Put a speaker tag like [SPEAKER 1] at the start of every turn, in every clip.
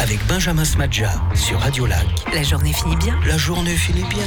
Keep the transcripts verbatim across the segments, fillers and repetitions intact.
[SPEAKER 1] avec Benjamin Smadja sur Radio Lac.
[SPEAKER 2] La journée finit bien.
[SPEAKER 1] La journée finit bien.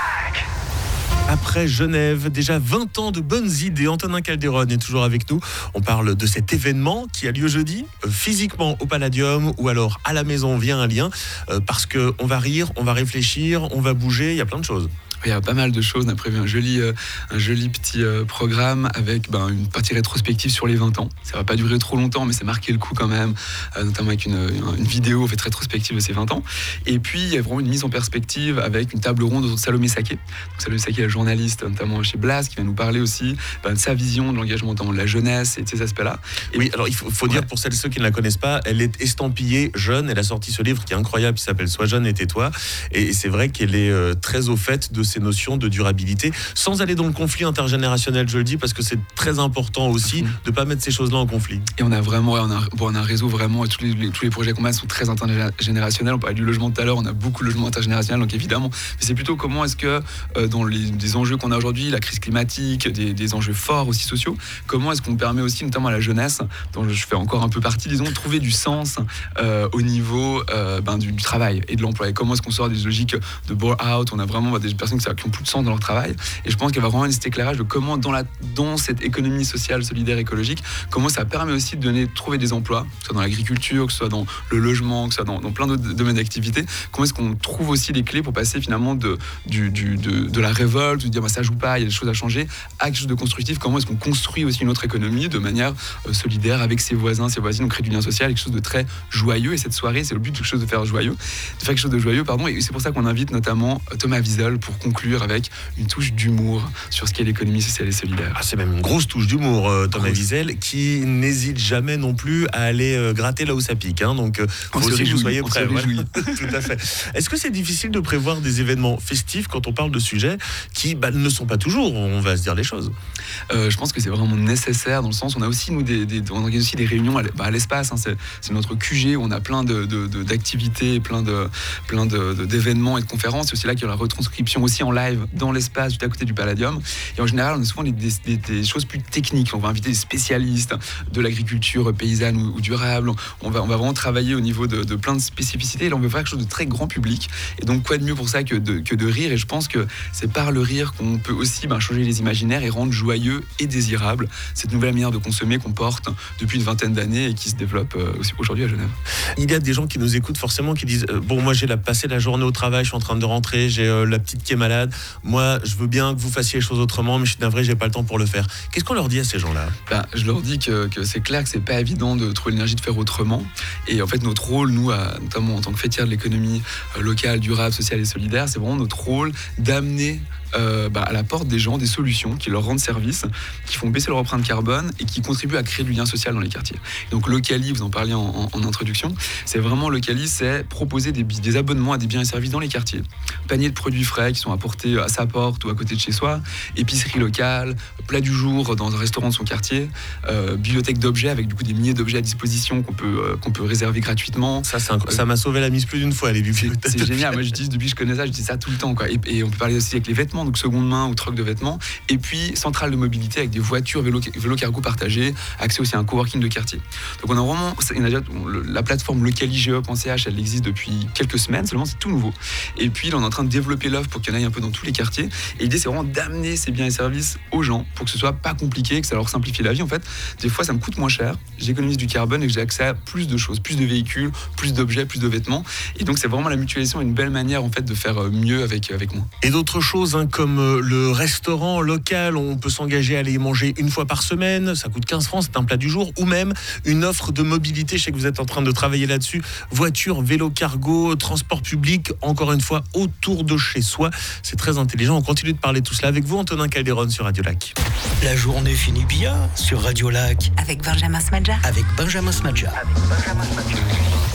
[SPEAKER 3] Après Genève, déjà vingt ans de bonnes idées. Antonin Calderon est toujours avec nous. On parle de cet événement qui a lieu jeudi, euh, physiquement au Palladium ou alors à la maison via un lien, euh, parce qu'on va rire, on va réfléchir, on va bouger, il y a plein de choses.
[SPEAKER 4] Il y a pas mal de choses. On a prévu un joli, euh, un joli petit euh, programme avec ben, une partie rétrospective sur les vingt ans. Ça va pas durer trop longtemps, mais c'est marqué le coup quand même, euh, notamment avec une, une vidéo en fait, rétrospective de ces vingt ans. Et puis, il y a vraiment une mise en perspective avec une table ronde autour de Salomé Saké. Donc, Salomé Saké, la journaliste, notamment chez Blast, qui va nous parler aussi ben, de sa vision de l'engagement, notamment de la jeunesse et de ces aspects-là. Et
[SPEAKER 3] oui, alors il faut, faut dire, ouais. Pour celles et ceux qui ne la connaissent pas, elle est estampillée jeune. Elle a sorti ce livre qui est incroyable, qui s'appelle « Sois jeune et tais-toi ». Et c'est vrai qu'elle est euh, très au fait de ces notions de durabilité, sans aller dans le conflit intergénérationnel, je le dis, parce que c'est très important aussi de ne pas mettre ces choses-là en conflit.
[SPEAKER 4] Et on a vraiment, on a, bon, on a un réseau vraiment, tous les, les, tous les projets qu'on a sont très intergénérationnels. On parlait du logement tout à l'heure, on a beaucoup de logements intergénérationnels, donc évidemment, mais c'est plutôt comment est-ce que euh, dans les des enjeux qu'on a aujourd'hui, la crise climatique, des, des enjeux forts aussi sociaux, comment est-ce qu'on permet aussi, notamment à la jeunesse, dont je fais encore un peu partie, disons, de trouver du sens euh, au niveau euh, ben, du, du travail et de l'emploi. Et comment est-ce qu'on sort des logiques de bore-out. On a vraiment ben, des personnes qui n'ont plus de sens dans leur travail, et je pense qu'il y a vraiment cet éclairage de comment dans, la, dans cette économie sociale, solidaire, écologique, comment ça permet aussi de donner, de trouver des emplois, que ce soit dans l'agriculture, que ce soit dans le logement, que ce soit dans, dans plein d'autres domaines d'activité. Comment est-ce qu'on trouve aussi les clés pour passer finalement de, du, du, de, de la révolte, de dire bah, ça joue pas, il y a des choses à changer, à quelque chose de constructif. Comment est-ce qu'on construit aussi une autre économie de manière euh, solidaire avec ses voisins, ses voisines, on crée du lien social, quelque chose de très joyeux. Et cette soirée, c'est le but de quelque chose de faire joyeux, de faire quelque chose de joyeux, pardon. Et c'est pour ça qu'on invite notamment Thomas Wiesel pour conclure avec une touche d'humour sur ce qu'est l'économie sociale et solidaire.
[SPEAKER 3] Ah, c'est même une grosse touche d'humour, euh, Thomas Wiesel, qui n'hésite jamais non plus à aller euh, gratter là où ça pique. Hein, donc, euh, faut aussi réjouit, que vous soyez prêts. Voilà. Tout à fait. Est-ce que c'est difficile de prévoir des événements festifs quand on parle de sujets qui bah, ne sont pas toujours, on va se dire les choses?
[SPEAKER 4] euh, Je pense que c'est vraiment nécessaire dans le sens, on a aussi, nous, des, des, on organise aussi des réunions à, bah, à l'espace. Hein, c'est, c'est notre Q G où on a plein de, de, de, d'activités, plein, de, plein de, de, d'événements et de conférences. C'est aussi là qu'il y a la retranscription aussi en live dans l'espace, juste à côté du Palladium. Et en général, on a souvent des, des, des choses plus techniques. On va inviter des spécialistes de l'agriculture paysanne ou, ou durable. On va, on va vraiment travailler au niveau de, de plein de spécificités. Et là, on veut faire quelque chose de très grand public. Et donc, quoi de mieux pour ça que de, que de rire? Et je pense que c'est par le rire qu'on peut aussi ben, changer les imaginaires et rendre joyeux et désirable cette nouvelle manière de consommer qu'on porte depuis une vingtaine d'années et qui se développe euh, aussi aujourd'hui à Genève.
[SPEAKER 3] Il y a des gens qui nous écoutent forcément qui disent euh, bon, moi j'ai la, passé la journée au travail, je suis en train de rentrer, j'ai euh, la petite qui est malade. Moi, je veux bien que vous fassiez les choses autrement, mais je suis navré, j'ai pas le temps pour le faire. Qu'est-ce qu'on leur dit à ces gens-là?
[SPEAKER 4] Ben, je leur dis que, que c'est clair que c'est pas évident de trouver l'énergie de faire autrement. Et en fait, notre rôle, nous, à, notamment en tant que fêtière de l'économie euh, locale, durable, sociale et solidaire, c'est vraiment notre rôle d'amener Euh, bah, à la porte des gens des solutions qui leur rendent service, qui font baisser leur empreinte carbone et qui contribuent à créer du lien social dans les quartiers. Donc Locali, vous en parliez en, en, en introduction, c'est vraiment Locali, c'est proposer des, des abonnements à des biens et services dans les quartiers. Paniers de produits frais qui sont apportés à sa porte ou à côté de chez soi, épicerie locale, plat du jour dans un restaurant de son quartier, euh, bibliothèque d'objets avec du coup des milliers d'objets à disposition qu'on peut, euh, qu'on peut réserver gratuitement.
[SPEAKER 3] Ça, c'est un, ça m'a sauvé la mise plus d'une fois, les bibliothèques.
[SPEAKER 4] C'est, c'est génial, moi j'utilise depuis que je connais ça, j'utilise ça tout le temps, quoi. Et, et on peut parler aussi avec les vêtements, donc seconde main ou troc de vêtements, et puis centrale de mobilité avec des voitures vélo, vélo cargo partagées, accès aussi à un coworking de quartier. Donc on a vraiment, on a déjà, la plateforme localige point c h, elle existe depuis quelques semaines, seulement c'est tout nouveau. Et puis là on est en train de développer l'offre pour qu'il y en ait un peu dans tous les quartiers, et l'idée c'est vraiment d'amener ces biens et services aux gens pour que ce soit pas compliqué, que ça leur simplifie la vie. En fait, des fois ça me coûte moins cher, j'économise du carbone et que j'ai accès à plus de choses, plus de véhicules, plus d'objets, plus de vêtements, et donc c'est vraiment la mutualisation, une belle manière en fait de faire mieux avec, avec moi.
[SPEAKER 3] Et d'autres choses hein, comme le restaurant local, on peut s'engager à aller y manger une fois par semaine, ça coûte quinze francs, c'est un plat du jour, ou même une offre de mobilité, je sais que vous êtes en train de travailler là-dessus, voiture, vélo cargo, transport public, encore une fois autour de chez soi, c'est très intelligent. On continue de parler de tout cela avec vous, Antonin Calderon sur Radio Lac.
[SPEAKER 1] La journée finit bien sur Radio Lac
[SPEAKER 2] avec Benjamin Smadja.
[SPEAKER 1] Avec Benjamin Smadja. Avec Benjamin Smadja.